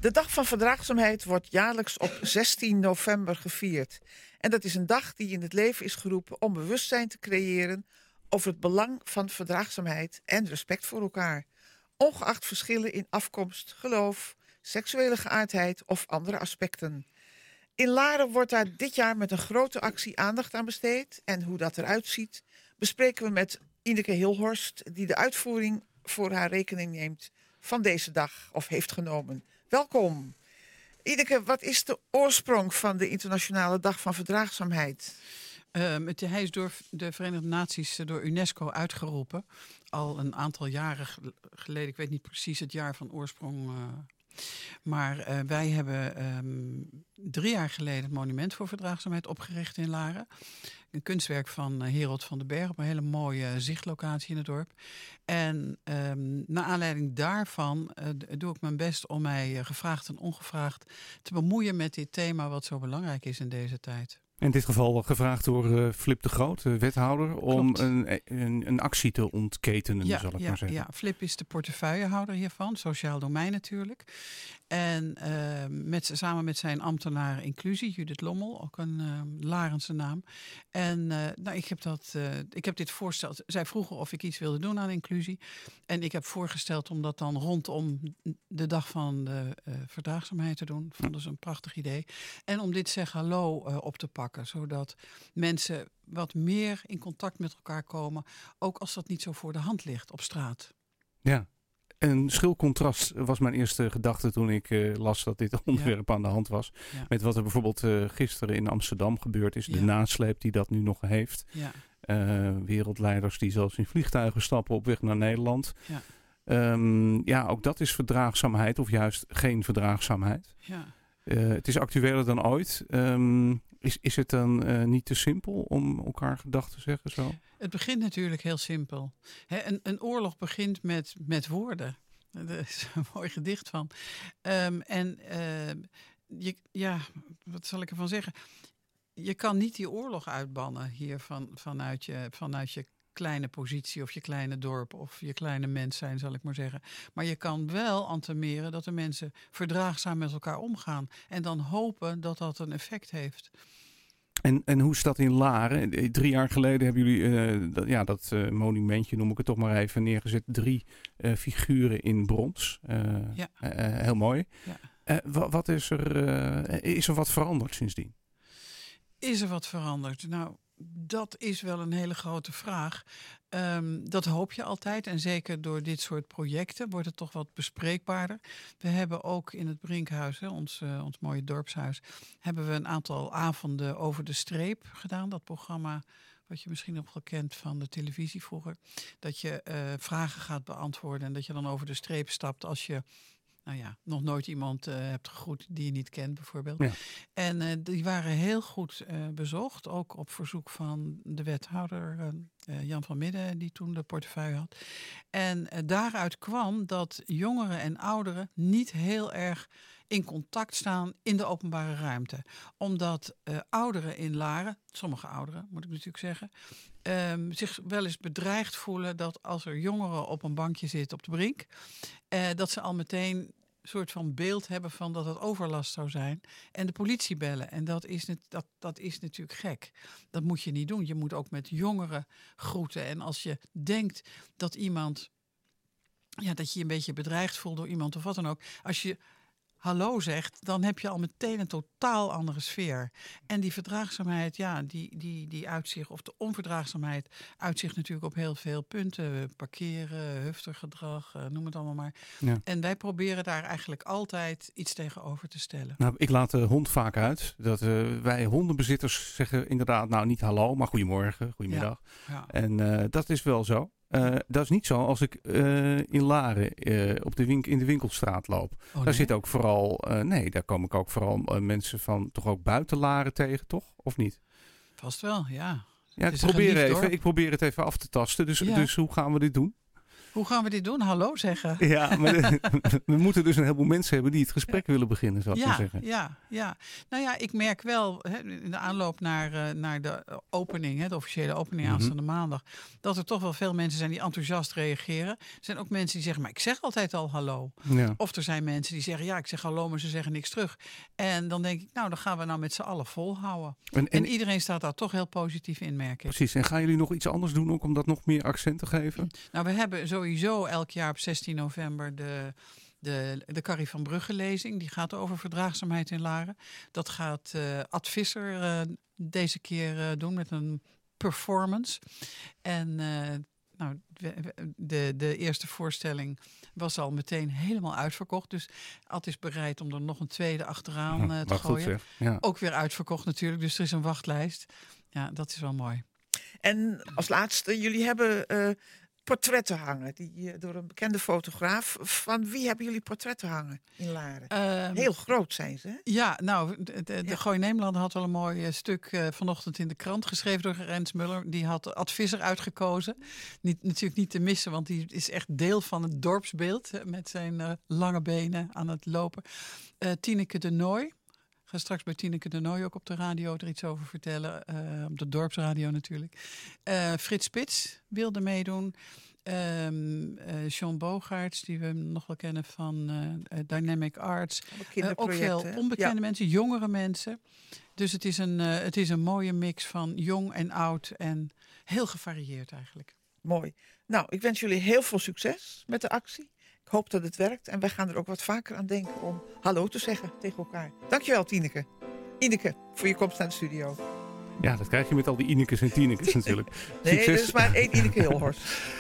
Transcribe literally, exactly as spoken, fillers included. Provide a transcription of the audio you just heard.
De Dag van Verdraagzaamheid wordt jaarlijks op zestien november gevierd. En dat is een dag die in het leven is geroepen om bewustzijn te creëren over het belang van verdraagzaamheid en respect voor elkaar. Ongeacht verschillen in afkomst, geloof, seksuele geaardheid of andere aspecten. In Laren wordt daar dit jaar met een grote actie aandacht aan besteed. En hoe dat eruit ziet, bespreken we met Ineke Hilhorst, die de uitvoering voor haar rekening neemt van deze dag of heeft genomen. Welkom. Ineke, wat is de oorsprong van de Internationale Dag van Verdraagzaamheid? Um, het, hij is door de Verenigde Naties, door UNESCO uitgeroepen. Al een aantal jaren geleden, ik weet niet precies het jaar van oorsprong. Uh, maar uh, wij hebben um, drie jaar geleden het Monument voor Verdraagzaamheid opgericht in Laren. Een kunstwerk van uh, Herold van den Berg op een hele mooie uh, zichtlocatie in het dorp. En um, naar aanleiding daarvan uh, doe ik mijn best om mij uh, gevraagd en ongevraagd te bemoeien met dit thema wat zo belangrijk is in deze tijd. In dit geval gevraagd door uh, Flip de Groot, de wethouder, om een, een, een actie te ontketenen, ja, zal ik ja, maar zeggen. Ja, Flip is de portefeuillehouder hiervan, sociaal domein natuurlijk. En uh, met, samen met zijn ambtenaar inclusie, Judith Lommel, ook een uh, Larense naam. En uh, nou, ik, heb dat, uh, ik heb dit voorstel, zij vroegen of ik iets wilde doen aan inclusie. En ik heb voorgesteld om dat dan rondom de dag van de uh, verdraagzaamheid te doen. Vonden ze een prachtig idee. En om dit zeg hallo uh, op te pakken, zodat mensen wat meer in contact met elkaar komen, ook als dat niet zo voor de hand ligt op straat. Ja. Een schril contrast was mijn eerste gedachte toen ik uh, las dat dit onderwerp ja. aan de hand was. Ja. Met wat er bijvoorbeeld uh, gisteren in Amsterdam gebeurd is. Ja. De nasleep die dat nu nog heeft. Ja. Uh, wereldleiders die zelfs in vliegtuigen stappen op weg naar Nederland. Ja, um, ja ook dat is verdraagzaamheid of juist geen verdraagzaamheid. Ja. Uh, het is actueler dan ooit. Um, is, is het dan uh, niet te simpel om elkaar gedag te zeggen zo? Het begint natuurlijk heel simpel. He, een, een oorlog begint met, met woorden. Daar is een mooi gedicht van. Um, en uh, je, ja, wat zal ik ervan zeggen? Je kan niet die oorlog uitbannen hier van, vanuit, je, vanuit je kleine positie of je kleine dorp of je kleine mens zijn, zal ik maar zeggen. Maar je kan wel entameren dat de mensen verdraagzaam met elkaar omgaan. En dan hopen dat dat een effect heeft. En, en hoe is dat in Laren? Drie jaar geleden hebben jullie uh, dat, ja, dat uh, monumentje, noem ik het toch maar even, neergezet. Drie uh, figuren in brons. Uh, ja. uh, heel mooi. Ja. Uh, wat, wat is er? Uh, is er wat veranderd sindsdien? Is er wat veranderd? Nou, dat is wel een hele grote vraag. Um, dat hoop je altijd. En zeker door dit soort projecten wordt het toch wat bespreekbaarder. We hebben ook in het Brinkhuis, hè, ons, uh, ons mooie dorpshuis, hebben we een aantal avonden over de streep gedaan. Dat programma wat je misschien nog wel kent van de televisie vroeger. Dat je uh, vragen gaat beantwoorden en dat je dan over de streep stapt als je nou ja, nog nooit iemand uh, hebt gegroet die je niet kent bijvoorbeeld. Ja. En uh, die waren heel goed uh, bezocht. Ook op verzoek van de wethouder uh, uh, Jan van Midden, die toen de portefeuille had. En uh, daaruit kwam dat jongeren en ouderen niet heel erg in contact staan in de openbare ruimte. Omdat uh, ouderen in Laren, sommige ouderen moet ik natuurlijk zeggen, Um, zich wel eens bedreigd voelen dat als er jongeren op een bankje zitten op de Brink, uh, dat ze al meteen een soort van beeld hebben van dat het overlast zou zijn en de politie bellen. En dat is, net, dat, dat is natuurlijk gek. Dat moet je niet doen. Je moet ook met jongeren groeten. En als je denkt dat iemand, ja, dat je je een beetje bedreigd voelt door iemand of wat dan ook, als je hallo zegt, dan heb je al meteen een totaal andere sfeer. En die verdraagzaamheid, ja, die, die, die uitzicht, of de onverdraagzaamheid uitzicht natuurlijk op heel veel punten. Parkeren, hufter gedrag, uh, noem het allemaal maar. Ja. En wij proberen daar eigenlijk altijd iets tegenover te stellen. Nou, ik laat de hond vaak uit. Dat uh, wij hondenbezitters zeggen inderdaad, nou niet hallo, maar goedemorgen, goedemiddag. Ja. Ja. En uh, dat is wel zo. Uh, dat is niet zo als ik uh, in Laren uh, op de wink- in de winkelstraat loop. Oh, nee? Daar zit ook vooral, uh, nee, daar kom ik ook vooral uh, mensen van toch ook buiten Laren tegen, toch? Of niet? Vast wel, ja. Ja, ik probeer, even, ik probeer het even af te tasten. Dus, ja. dus hoe gaan we dit doen? Hoe gaan we dit doen? Hallo zeggen. Ja, maar de, we moeten dus een heleboel mensen hebben die het gesprek ja. willen beginnen, zou ik ja, maar zeggen. Ja, ja. Nou ja, ik merk wel hè, in de aanloop naar, uh, naar de opening, hè, de officiële opening mm-hmm. aanstaande maandag, dat er toch wel veel mensen zijn die enthousiast reageren. Er zijn ook mensen die zeggen, maar ik zeg altijd al hallo. Ja. Of er zijn mensen die zeggen, ja, ik zeg hallo, maar ze zeggen niks terug. En dan denk ik, nou, dan gaan we nou met z'n allen volhouden. En, en, en iedereen staat daar toch heel positief in, merk ik. Precies. En gaan jullie nog iets anders doen ook om dat nog meer accent te geven? Nou, we hebben sowieso elk jaar op zestien november de, de, de Carrie van Brugge lezing. Die gaat over verdraagzaamheid in Laren. Dat gaat uh, Ad Visser uh, deze keer uh, doen met een performance. En uh, nou, de, de eerste voorstelling was al meteen helemaal uitverkocht. Dus Ad is bereid om er nog een tweede achteraan uh, te gooien. Goed, ja. Ook weer uitverkocht natuurlijk, dus er is een wachtlijst. Ja, dat is wel mooi. En als laatste, jullie hebben uh, portretten hangen. Die, uh, door een bekende fotograaf. Van wie hebben jullie portretten hangen in Laren? Um, Heel groot zijn ze, hè? Ja, nou, de, de, ja. de Gooi Nederland had wel een mooi uh, stuk uh, vanochtend in de krant geschreven door Rens Muller. Die had Ad Visser uitgekozen. Niet, natuurlijk niet te missen, want die is echt deel van het dorpsbeeld. Hè, met zijn uh, lange benen aan het lopen. Uh, Tineke de Nooy. Ik ga straks bij Tineke de Nooy ook op de radio er iets over vertellen. Uh, op de dorpsradio natuurlijk. Uh, Frits Spits wilde meedoen. Um, uh, John Bogaerts, die we nog wel kennen van uh, Dynamic Arts. Uh, ook veel onbekende ja. mensen, jongere mensen. Dus het is, een, uh, het is een mooie mix van jong en oud en heel gevarieerd eigenlijk. Mooi. Nou, ik wens jullie heel veel succes met de actie. Ik hoop dat het werkt en wij gaan er ook wat vaker aan denken om hallo te zeggen tegen elkaar. Dankjewel, Tineke. Ineke, voor je komst naar de studio. Ja, dat krijg je met al die Inekes en Tinekes natuurlijk. Nee, Succes. er is maar één Ineke Hilhorst.